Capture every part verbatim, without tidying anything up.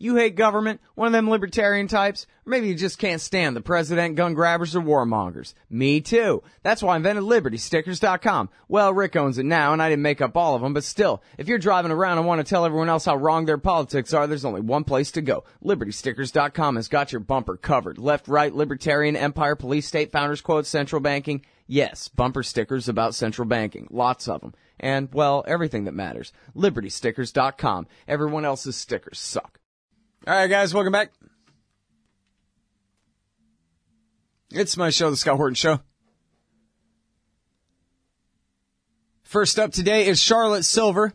You hate government, one of them libertarian types, or maybe you just can't stand the president, gun grabbers, or warmongers. Me too. That's why I invented Liberty Stickers dot com. Well, Rick owns it now, and I didn't make up all of them, but still, if you're driving around and want to tell everyone else how wrong their politics are, there's only one place to go. Liberty Stickers dot com has got your bumper covered. Left, right, libertarian, empire, police, state, founders quotes, central banking. Yes, bumper stickers about central banking. Lots of them. And, well, everything that matters. Liberty Stickers dot com. Everyone else's stickers suck. All right, guys, welcome back. It's my show, The Scott Horton Show. First up today is Charlotte Silver,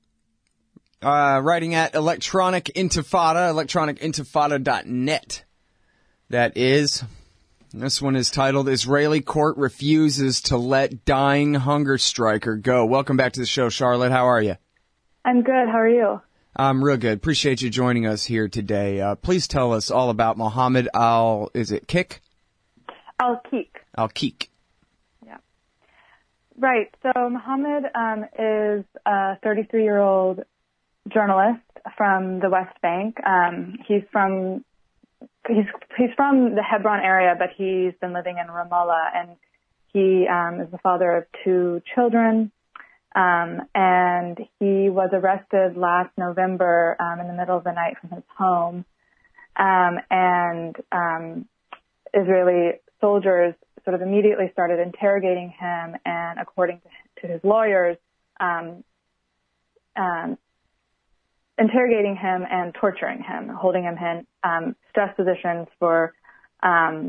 uh, writing at Electronic Intifada, electronic intifada dot net. That is, this one is titled, Israeli Court Refuses to Let Dying Hunger Striker Go. Welcome back to the show, Charlotte. How are you? I'm good. How are you? I'm real good. Appreciate you joining us here today. Uh, please tell us all about Mohammed Al, is it Kik? Al-Kik. Al-Kik. Yeah. Right. So Mohammed um, is a thirty-three-year-old journalist from the West Bank. Um, he's from he's he's from the Hebron area, but he's been living in Ramallah, and he um, is the father of two children. Um, and he was arrested last November um, in the middle of the night from his home. Um, and um, Israeli soldiers sort of immediately started interrogating him, and according to, to his lawyers, um, um, interrogating him and torturing him, holding him in um, stress positions for um,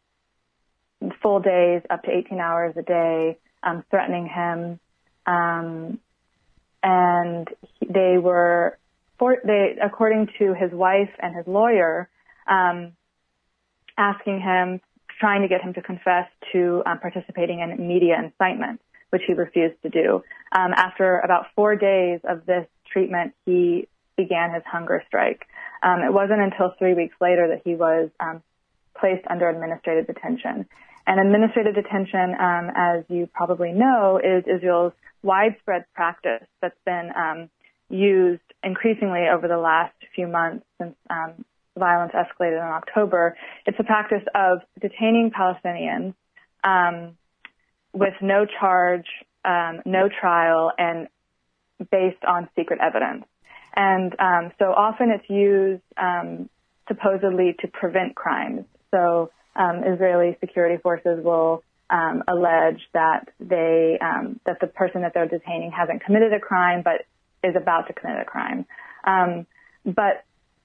full days, up to eighteen hours a day, um, threatening him. Um, and he, they were, for, they, according to his wife and his lawyer, um, asking him, trying to get him to confess to um, participating in media incitement, which he refused to do. Um, after about four days of this treatment, he began his hunger strike. Um, it wasn't until three weeks later that he was um, placed under administrative detention. And administrative detention, um, as you probably know, is Israel's widespread practice that's been um, used increasingly over the last few months since um, violence escalated in October. It's a practice of detaining Palestinians um, with no charge, um, no trial, and based on secret evidence. And um, so often it's used um, supposedly to prevent crimes. So um, Israeli security forces will um, allege that they um, that the person that they're detaining hasn't committed a crime, but is about to commit a crime. Um, but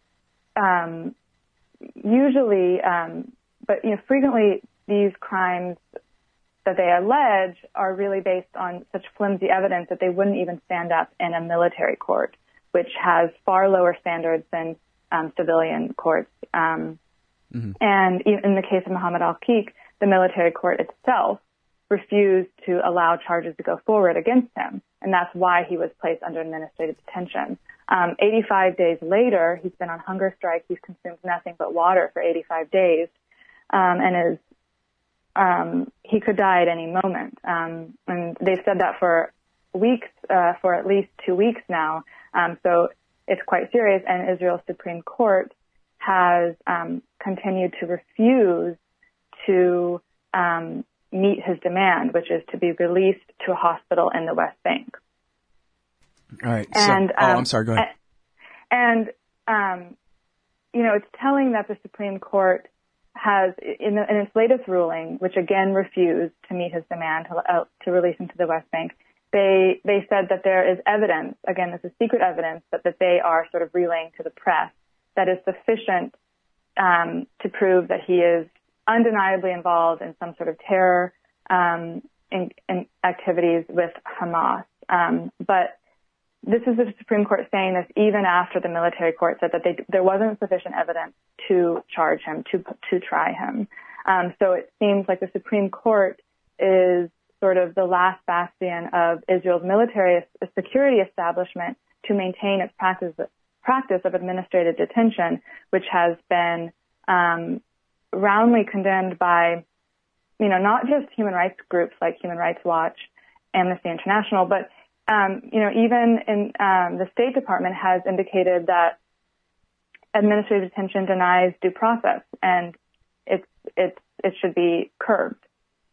um, usually, um, but you know, frequently these crimes that they allege are really based on such flimsy evidence that they wouldn't even stand up in a military court, which has far lower standards than um, civilian courts. Um, mm-hmm. And in the case of Mohammed Al-Kik, the military court itself refused to allow charges to go forward against him, and that's why he was placed under administrative detention. Um, eighty-five days later, he's been on hunger strike. He's consumed nothing but water for eighty-five days, um, and is um, he could die at any moment. Um, and they've said that for weeks, uh, for at least two weeks now. Um, so it's quite serious, and Israel's Supreme Court has um, continued to refuse to um, meet his demand, which is to be released to a hospital in the West Bank. All right. And, so, oh, um, I'm sorry. Go ahead. And, um, you know, it's telling that the Supreme Court has, in, the, in its latest ruling, which again refused to meet his demand to, uh, to release him to the West Bank, they they said that there is evidence, again, this is secret evidence, but that they are sort of relaying to the press that is sufficient um, to prove that he is undeniably involved in some sort of terror um, in, in activities with Hamas. Um, but this is the Supreme Court saying this even after the military court said that they, there wasn't sufficient evidence to charge him, to to try him. Um, so it seems like the Supreme Court is sort of the last bastion of Israel's military security establishment to maintain its practice practice of administrative detention, which has been um, roundly condemned by, you know, not just human rights groups like Human Rights Watch, Amnesty International, but Um, you know, even in um, the State Department has indicated that administrative detention denies due process, and it's it's it should be curbed.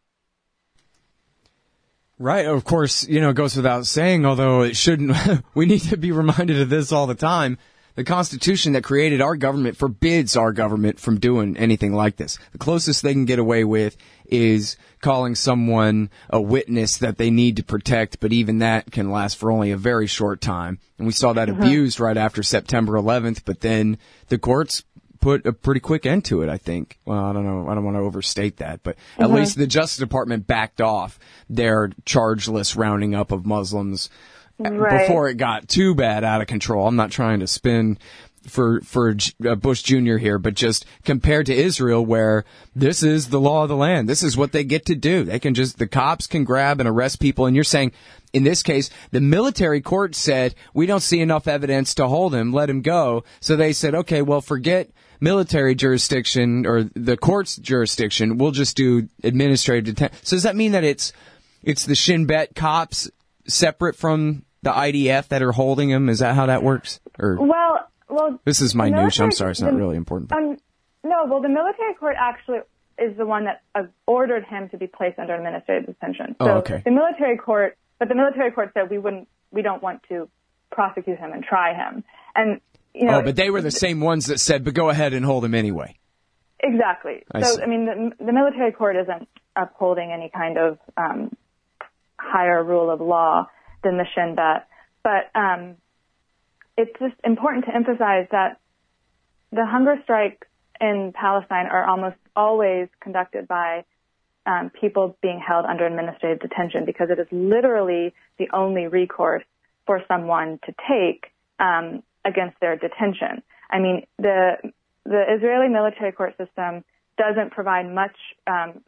Right. Of course, you know, it goes without saying, although it shouldn't, we need to be reminded of this all the time. The Constitution that created our government forbids our government from doing anything like this. The closest they can get away with is calling someone a witness that they need to protect, but even that can last for only a very short time. And we saw that mm-hmm. abused right after September eleventh, but then the courts put a pretty quick end to it, I think. Well, I don't know. I don't want to overstate that, but at mm-hmm. least the Justice Department backed off their chargeless rounding up of Muslims right. before it got too bad out of control. I'm not trying to spin for for Bush Junior here, but just compared to Israel, where this is the law of the land. This is what they get to do. They can just, the cops can grab and arrest people. And you're saying, in this case, the military court said, we don't see enough evidence to hold him, let him go. So they said, okay, well, forget military jurisdiction or the court's jurisdiction. We'll just do administrative detention. So does that mean that it's it's the Shin Bet cops separate from the I D F that are holding him? Is that how that works? Or well, well, this is minutiae. I'm sorry, it's not the, really important. Um, no, well, the military court actually is the one that uh, ordered him to be placed under administrative detention. So oh, okay. The military court, but the military court said we wouldn't, we don't want to prosecute him and try him. And you know, oh, but they were the same ones that said, but go ahead and hold him anyway. Exactly. I so, see. I mean, the, the military court isn't upholding any kind of um, higher rule of law than the Shin Bet. But um, it's just important to emphasize that the hunger strikes in Palestine are almost always conducted by um, people being held under administrative detention, because it is literally the only recourse for someone to take um, against their detention. I mean, the the Israeli military court system doesn't provide much um,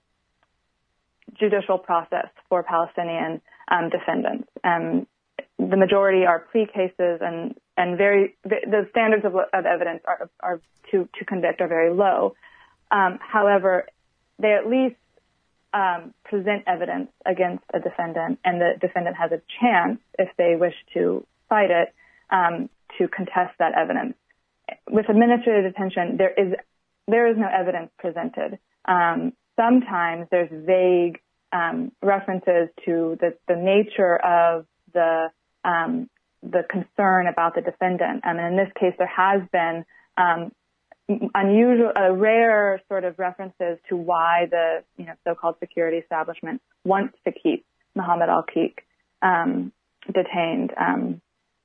judicial process for Palestinian um, defendants. Um, the majority are plea cases, and and very the standards of, of evidence are, are to to convict are very low. Um, however, they at least um, present evidence against a defendant, and the defendant has a chance, if they wish to fight it, um, to contest that evidence. With administrative detention, there is there is no evidence presented. Um, sometimes there's vague um, references to the, the nature of the um, the concern about the defendant. Um, and in this case, there has been um, unusual, uh, rare sort of references to why the you know so-called security establishment wants to keep Mohammed Al-Qiq um, detained. Um,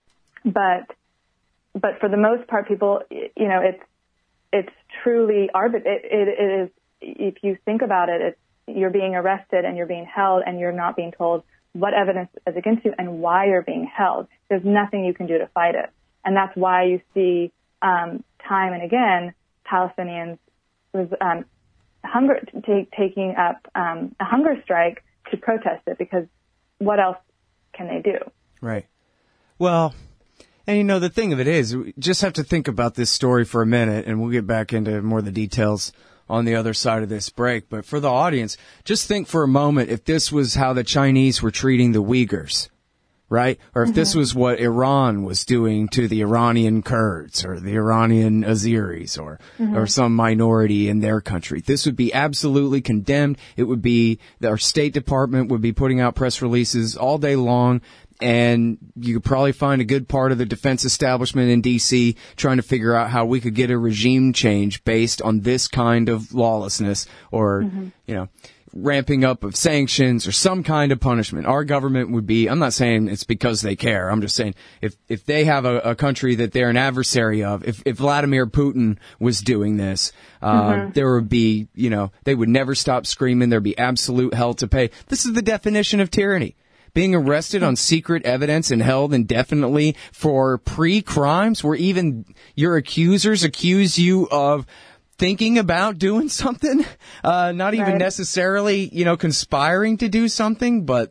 but But for the most part, people, you know, it's it's truly arbitrary. It, it, it is, if you think about it, it's, you're being arrested and you're being held, and you're not being told what evidence is against you and why you're being held. There's nothing you can do to fight it, and that's why you see um, time and again Palestinians was um, hunger t- taking up um, a hunger strike to protest it, because what else can they do? Right. Well. And, you know, the thing of it is, we just have to think about this story for a minute, and we'll get back into more of the details on the other side of this break. But for the audience, just think for a moment if this was how the Chinese were treating the Uyghurs, right? Or if mm-hmm. this was what Iran was doing to the Iranian Kurds or the Iranian Azeris or, mm-hmm. or some minority in their country. This would be absolutely condemned. It would be, our State Department would be putting out press releases all day long. And you could probably find a good part of the defense establishment in D C trying to figure out how we could get a regime change based on this kind of lawlessness or, mm-hmm. you know, ramping up of sanctions or some kind of punishment. Our government would be, I'm not saying it's because they care. I'm just saying if, if they have a, a country that they're an adversary of, if, if Vladimir Putin was doing this, uh, mm-hmm. there would be, you know, they would never stop screaming. There'd be absolute hell to pay. This is the definition of tyranny. Being arrested on secret evidence and held indefinitely for pre-crimes where even your accusers accuse you of thinking about doing something, uh, not even right. necessarily, you know, conspiring to do something, but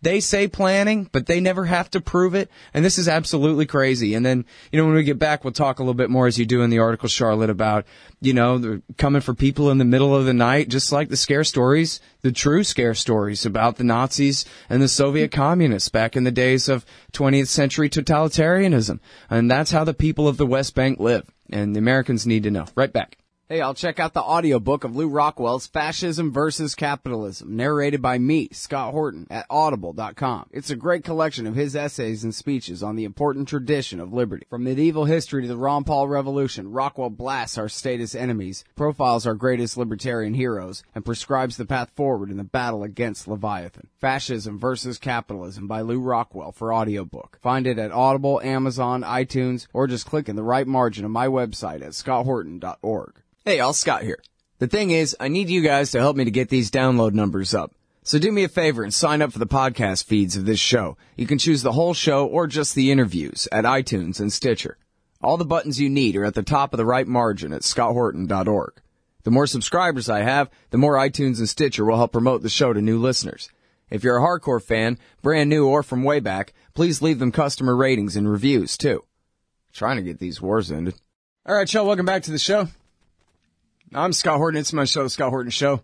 they say planning, but they never have to prove it. And this is absolutely crazy. And then, you know, when we get back, we'll talk a little bit more, as you do in the article, Charlotte, about, you know, they're coming for people in the middle of the night, just like the scare stories, the true scare stories about the Nazis and the Soviet communists back in the days of twentieth century totalitarianism. And that's how the people of the West Bank live. And the Americans need to know. Right back. Hey, I'll check out the audiobook of Lou Rockwell's Fascism versus Capitalism, narrated by me, Scott Horton, at audible dot com. It's a great collection of his essays and speeches on the important tradition of liberty. From medieval history to the Ron Paul Revolution, Rockwell blasts our status enemies, profiles our greatest libertarian heroes, and prescribes the path forward in the battle against Leviathan. Fascism versus Capitalism by Lou Rockwell for audiobook. Find it at Audible, Amazon, iTunes, or just click in the right margin of my website at scott horton dot org. Hey, y'all, Scott here. The thing is, I need you guys to help me to get these download numbers up. So do me a favor and sign up for the podcast feeds of this show. You can choose the whole show or just the interviews at iTunes and Stitcher. All the buttons you need are at the top of the right margin at scott horton dot org. The more subscribers I have, the more iTunes and Stitcher will help promote the show to new listeners. If you're a hardcore fan, brand new or from way back, please leave them customer ratings and reviews, too. I'm trying to get these wars ended. All right, y'all, welcome back to the show. I'm Scott Horton. It's my show, The Scott Horton Show.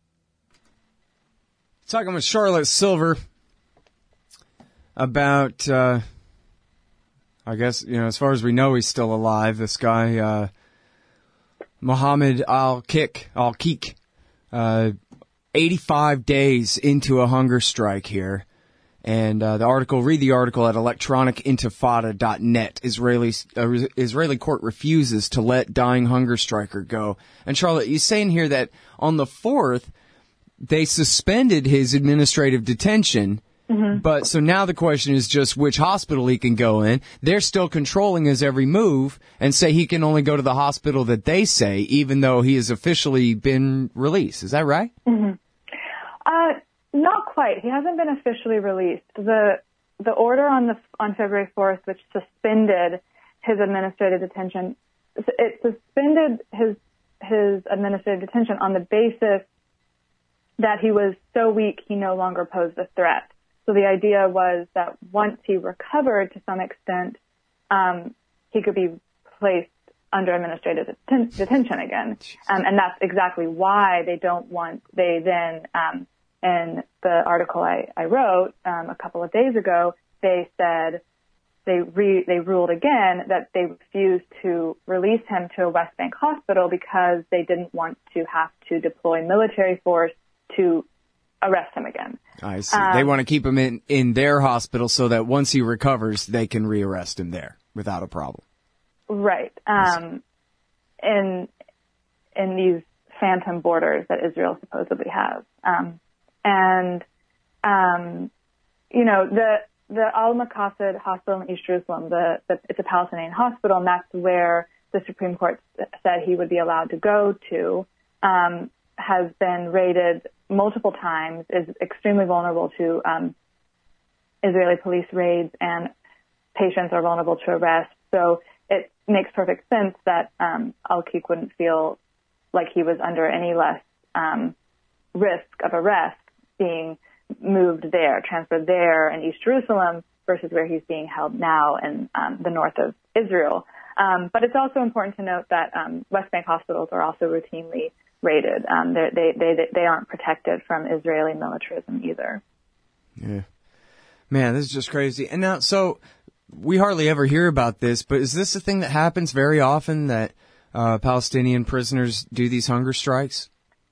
Talking with Charlotte Silver about, uh, I guess, you know, as far as we know, he's still alive. This guy, uh, Mohammed Al-Kik, Al-Kik, uh, eighty-five days into a hunger strike here. And uh, the article, read the article at electronic intifada dot net. Israeli uh, Israeli court refuses to let dying hunger striker go. And Charlotte, you saying here that on the fourth, they suspended his administrative detention. Mm-hmm. But so now the question is just which hospital he can go in. They're still controlling his every move and say he can only go to the hospital that they say, even though he has officially been released. Is that right? Mm-hmm. Uh, Not quite. He hasn't been officially released. The the order on the on February fourth, which suspended his administrative detention, it suspended his his administrative detention on the basis that he was so weak he no longer posed a threat. So the idea was that once he recovered to some extent, um, he could be placed under administrative deten- detention again, um, and that's exactly why they don't want. They then. Um, In the article I, I wrote um, a couple of days ago, they said they re, they ruled again that they refused to release him to a West Bank hospital because they didn't want to have to deploy military force to arrest him again. I see. Um, they want to keep him in, in their hospital so that once he recovers, they can rearrest him there without a problem. Right. Um, in in these phantom borders that Israel supposedly has. Um, And, um, you know, the, the Al-Maqasid hospital in East Jerusalem, the, the, it's a Palestinian hospital, and that's where the Supreme Court said he would be allowed to go to, um, has been raided multiple times, is extremely vulnerable to, um, Israeli police raids, and patients are vulnerable to arrest. So it makes perfect sense that, um, Al-Kik wouldn't feel like he was under any less, um, risk of arrest being moved there, transferred there in East Jerusalem versus where he's being held now in um, the north of Israel. Um, but it's also important to note that um, West Bank hospitals are also routinely raided. Um, they they they aren't protected from Israeli militarism either. Yeah, man, this is just crazy. And now, so we hardly ever hear about this, but is this a thing that happens very often, that uh, Palestinian prisoners do these hunger strikes?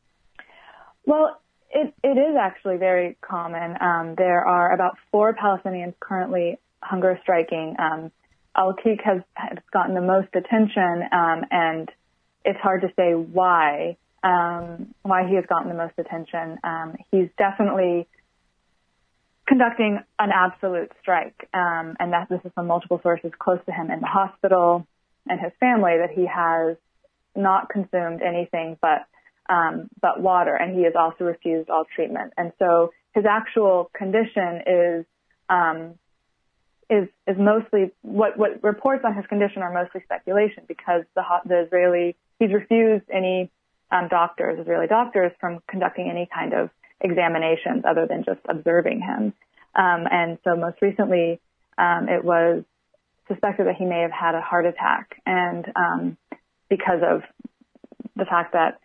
Well, It, it is actually very common. Um, there are about four Palestinians currently hunger striking. Um, Al-Kik has, has gotten the most attention, um, and it's hard to say why, um, why he has gotten the most attention. Um, he's definitely conducting an absolute strike, um, and that this is from multiple sources close to him in the hospital and his family, that he has not consumed anything but Um, but water, and he has also refused all treatment. And so his actual condition is um, is is mostly what what reports on his condition are mostly speculation, because the the Israeli he's refused any um, doctors, Israeli doctors, from conducting any kind of examinations other than just observing him. Um, and so most recently, um, it was suspected that he may have had a heart attack, and um, because of the fact that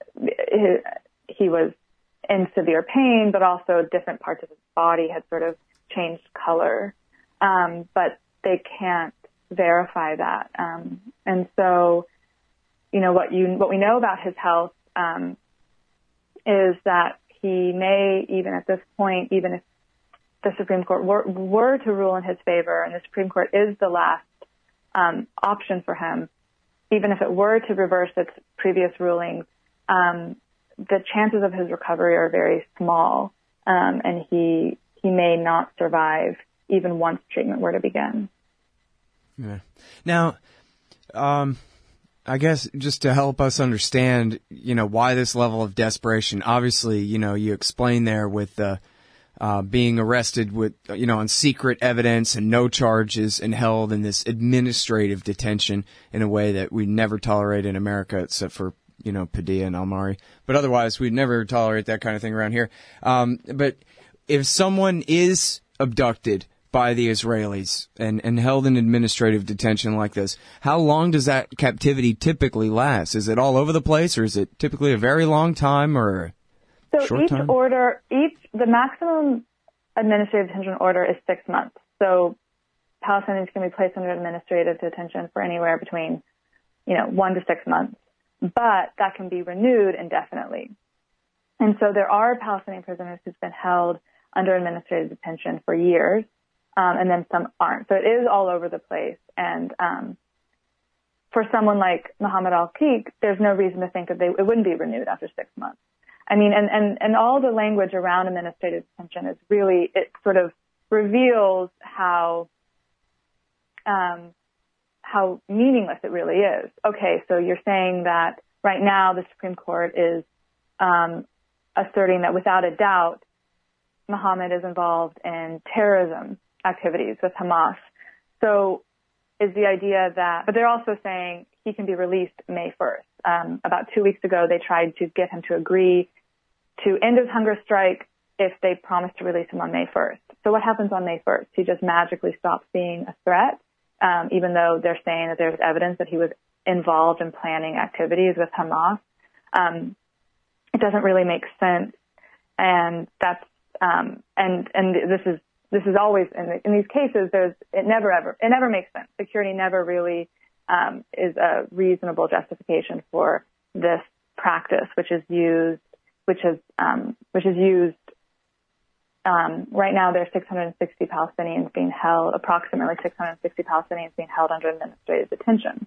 he, he was in severe pain, but also different parts of his body had sort of changed color. Um, but they can't verify that. Um, and so, you know, what you, what we know about his health, um, is that he may, even at this point, even if the Supreme Court were, were to rule in his favor, and the Supreme Court is the last, um, option for him, even if it were to reverse its previous rulings, um, the chances of his recovery are very small, um, and he he may not survive even once treatment were to begin. Yeah. Now, um, I guess just to help us understand, you know, why this level of desperation. Obviously, you know, you explained there with uh, uh, being arrested with, you know, on secret evidence and no charges and held in this administrative detention in a way that we never tolerate in America, except for, you know, Padilla and Almari. But otherwise, we'd never tolerate that kind of thing around here. Um, but if someone is abducted by the Israelis and, and held in administrative detention like this, how long does that captivity typically last? Is it all over the place, or is it typically a very long time or a so short each time? order, each the maximum administrative detention order is six months. So Palestinians can be placed under administrative detention for anywhere between, you know, one to six months. But that can be renewed indefinitely. And so there are Palestinian prisoners who've been held under administrative detention for years, um, and then some aren't. So it is all over the place. And um, for someone like Mohammed Al-Qiq, there's no reason to think that they, it wouldn't be renewed after six months. I mean, and, and, and all the language around administrative detention is really, it sort of reveals how um, how meaningless it really is. Okay, so you're saying that right now the Supreme Court is um, asserting that without a doubt Mohammed is involved in terrorism activities with Hamas. So is the idea that, but they're also saying he can be released May first. Um, about two weeks ago, they tried to get him to agree to end his hunger strike if they promised to release him on May first. So what happens on May first? He just magically stops being a threat, um, even though they're saying that there's evidence that he was involved in planning activities with Hamas. Um, it doesn't really make sense. And that's, um, and, and this is, this is always, in, the, in these cases, there's, it never ever, it never makes sense. Security never really, um, is a reasonable justification for this practice, which is used, which is, um, which is used, um, right now there's six hundred sixty Palestinians being held, approximately six hundred sixty Palestinians being held under administrative detention.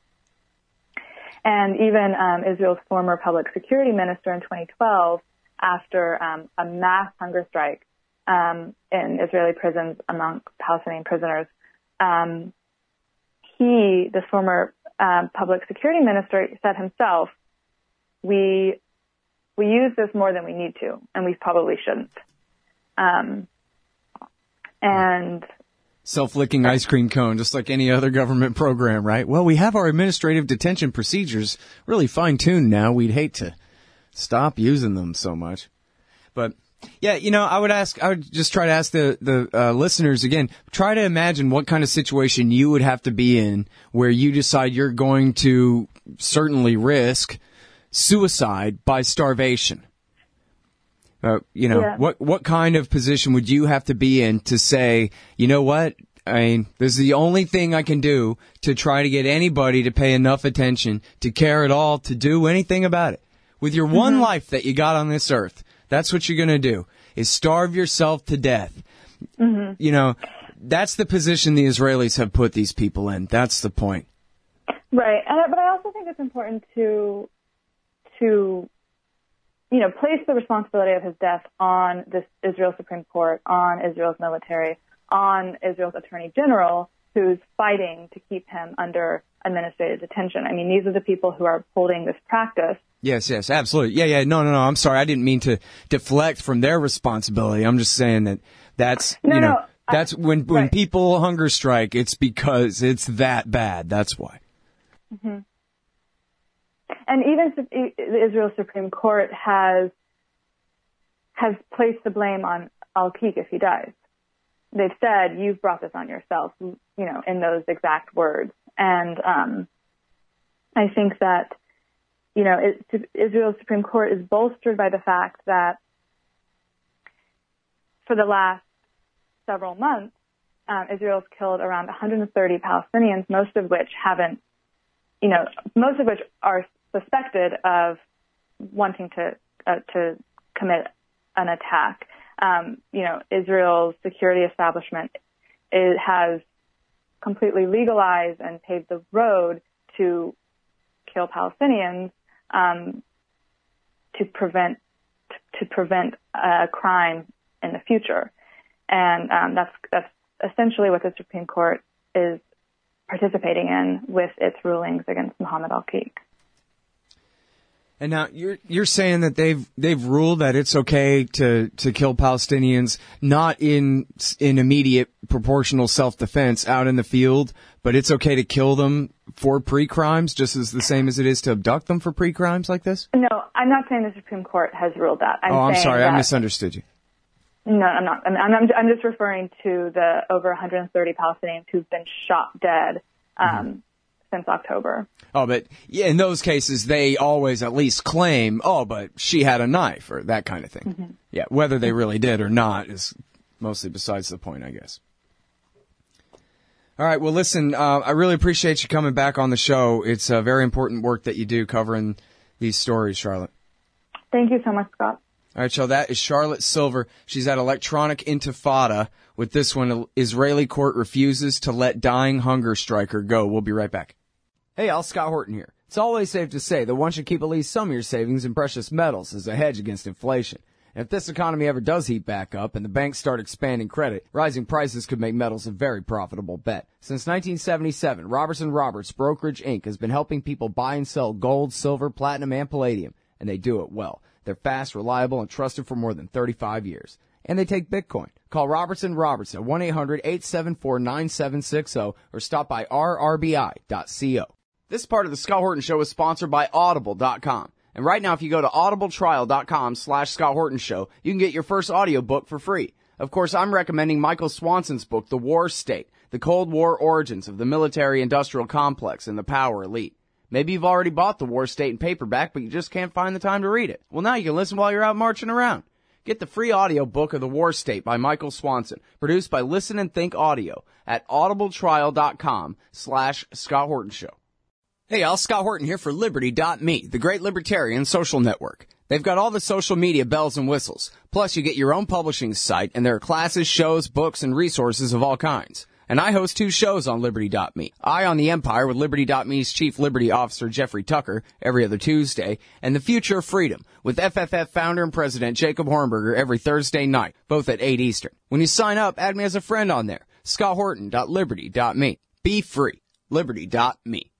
And even, um, Israel's former public security minister in twenty twelve, after, um, a mass hunger strike, um, in Israeli prisons among Palestinian prisoners, um, he, the former, um, public security minister, said himself, we, we use this more than we need to, and we probably shouldn't. Um, and self-licking ice cream cone, just like any other government program, right? Well, we have our administrative detention procedures really fine-tuned now. We'd hate to stop using them so much. But, yeah, you know, I would ask, I would just try to ask the, the uh, listeners again, try to imagine what kind of situation you would have to be in where you decide you're going to certainly risk suicide by starvation. Uh, you know, yeah. what what kind of position would you have to be in to say, you know what, I mean, this is the only thing I can do to try to get anybody to pay enough attention, to care at all, to do anything about it. With your mm-hmm. one life that you got on this earth, that's what you're going to do, is starve yourself to death. Mm-hmm. You know, that's the position the Israelis have put these people in. That's the point. Right. And, but I also think it's important to, to, you know, place the responsibility of his death on this Israel Supreme Court, on Israel's military, on Israel's Attorney General, who's fighting to keep him under administrative detention. I mean, these are the people who are holding this practice. Yes, yes, absolutely. Yeah, yeah, no, no, no, I'm sorry. I didn't mean to deflect from their responsibility. I'm just saying that that's, no, you know, no, that's when, when right. people hunger strike, it's because it's that bad. That's why. Mm-hmm. And even the Israel Supreme Court has has placed the blame on Al-Qiq if he dies. they've said, you've brought this on yourself, you know, in those exact words. And um, I think that, you know, it, Israel's Supreme Court is bolstered by the fact that for the last several months, um, Israel's killed around one hundred thirty Palestinians, most of which haven't, you know, most of which are suspected of wanting to uh, to commit an attack. Um, you know, Israel's security establishment it has completely legalized and paved the road to kill Palestinians um, to prevent to prevent a crime in the future, and um, that's that's essentially what the Supreme Court is participating in with its rulings against Mohammed Al-Qiq. And now you're you're saying that they've they've ruled that it's okay to, to kill Palestinians not in in immediate proportional self-defense out in the field, but it's okay to kill them for pre-crimes just as the same as it is to abduct them for pre-crimes like this? No, I'm not saying the Supreme Court has ruled that. I'm oh, I'm saying sorry, that, I misunderstood you. No, I'm not. I'm, I'm I'm just referring to the over one hundred thirty Palestinians who've been shot dead um, mm-hmm. since October. Oh, but yeah, in those cases, they always at least claim, oh, but she had a knife or that kind of thing. Mm-hmm. Yeah, whether they really did or not is mostly besides the point, I guess. All right, well, listen, uh, I really appreciate you coming back on the show. It's uh, very important work that you do covering these stories, Charlotte. Thank you so much, Scott. All right, so that is Charlotte Silver. She's at Electronic Intifada. With this one, Israeli court refuses to let dying hunger striker go. We'll be right back. Hey, Al, Scott Horton here. It's always safe to say that one should keep at least some of your savings in precious metals as a hedge against inflation. And if this economy ever does heat back up and the banks start expanding credit, rising prices could make metals a very profitable bet. Since nineteen seventy-seven, Robertson Roberts Brokerage Incorporated has been helping people buy and sell gold, silver, platinum, and palladium, and they do it well. They're fast, reliable, and trusted for more than thirty-five years. And they take Bitcoin. Call Robertson Roberts at one eight hundred eight seven four nine seven six zero or stop by r r b i dot co. This part of the Scott Horton Show is sponsored by Audible dot com. And right now, if you go to audibletrial.com slash Scott Horton Show, you can get your first audiobook for free. Of course, I'm recommending Michael Swanson's book, The War State, The Cold War Origins of the Military-Industrial Complex and the Power Elite. Maybe you've already bought The War State in paperback, but you just can't find the time to read it. Well, now you can listen while you're out marching around. Get the free audiobook of The War State by Michael Swanson, produced by Listen and Think Audio at audibletrial.com slash Scott Horton Show. Hey, Al, Scott Horton here for Liberty dot me, the great libertarian social network. They've got all the social media bells and whistles. Plus, you get your own publishing site, and there are classes, shows, books, and resources of all kinds. And I host two shows on Liberty dot me. I on the Empire with Liberty dot me's Chief Liberty Officer Jeffrey Tucker every other Tuesday, and The Future of Freedom with F F F founder and president Jacob Hornberger every Thursday night, both at eight Eastern. When you sign up, add me as a friend on there. Scott Horton dot Liberty dot me. Be free. Liberty dot me.